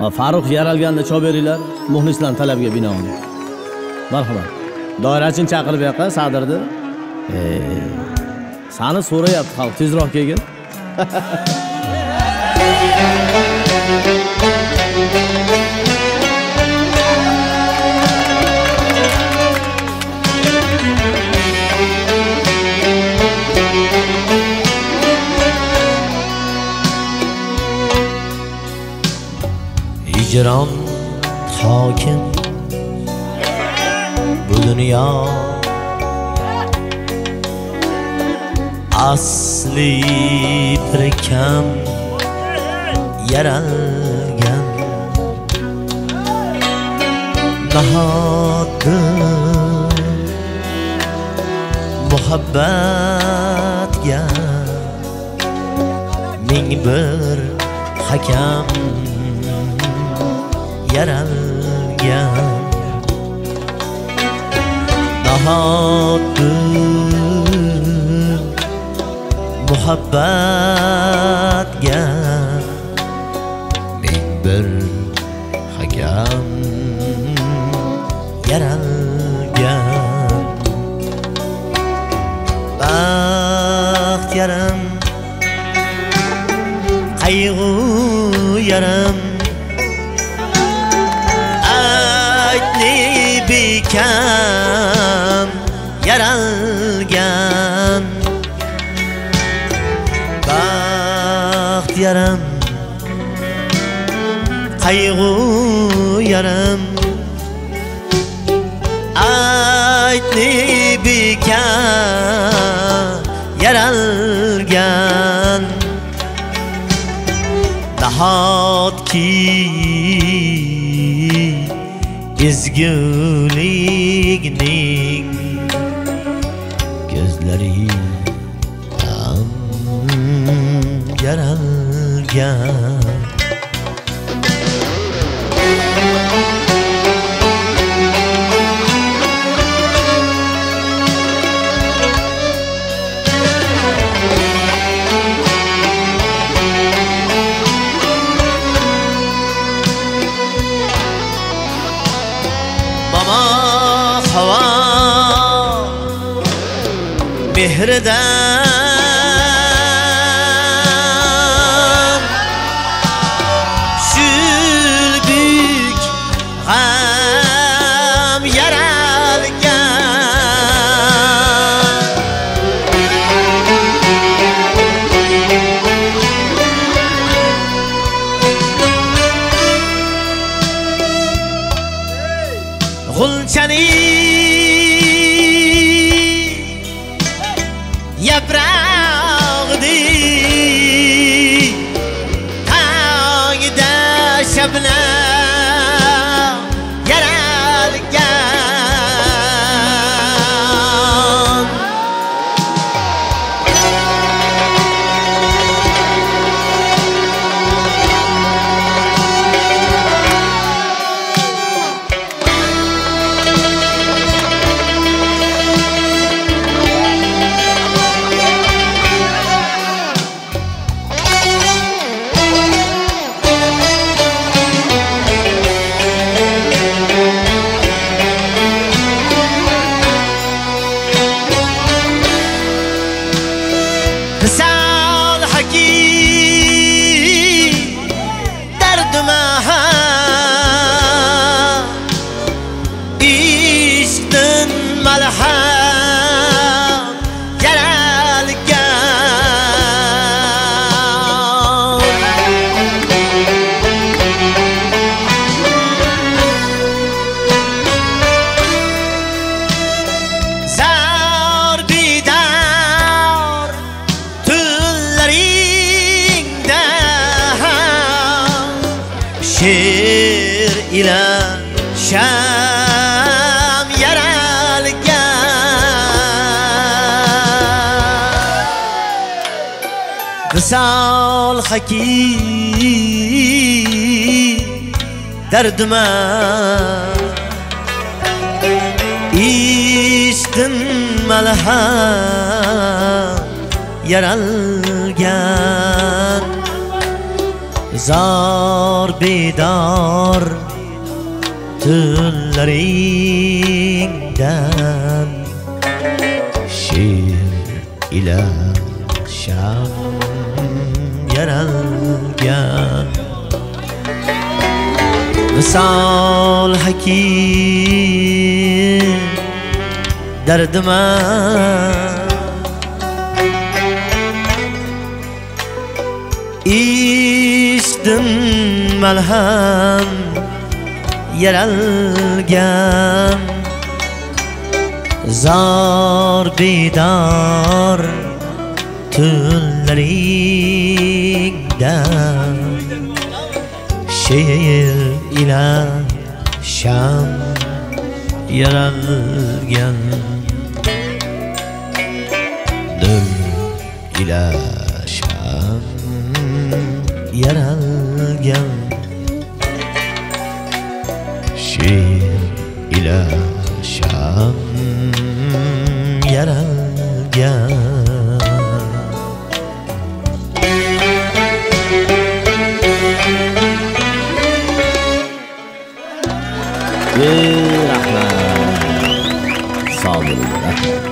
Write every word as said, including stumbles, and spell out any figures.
Farruh yaralganda chop beringlar, muxlislar talabiga binoan. Marhamat. Doirachini chaqirib bu yoqqa Sadirni. E, sani so'rayapti xalq, tezroq kelgin. Hicran hakim bu dünya, asli pirkam yaralgan nahotir muhabbatga ming bir hakam yaralgan nahotir muhabbatga ming bir hakam yaralgan baxt yarim qayg'u yarim bekam yaralgan baxt yarim qayg'u yarim aytli bekam yaralgan nahotki ezgulikning gözleri tam yaralgan mehridan şülbük gam yaralgan gulchani yaprağdı tağda şebnem yaralgan şer ile şam yaralgan visol haki dardima ishtin malham yaralgan zor bedor tunlaringdan she'r ila sham yaralgan misol hakim dardima ishdim malham yaralgan zor bedor tunlaringdan she'r ila sham yaralgan nur ila sham yaralgan she'r ila sham yaralgan Ey rahmat. Sağ olun.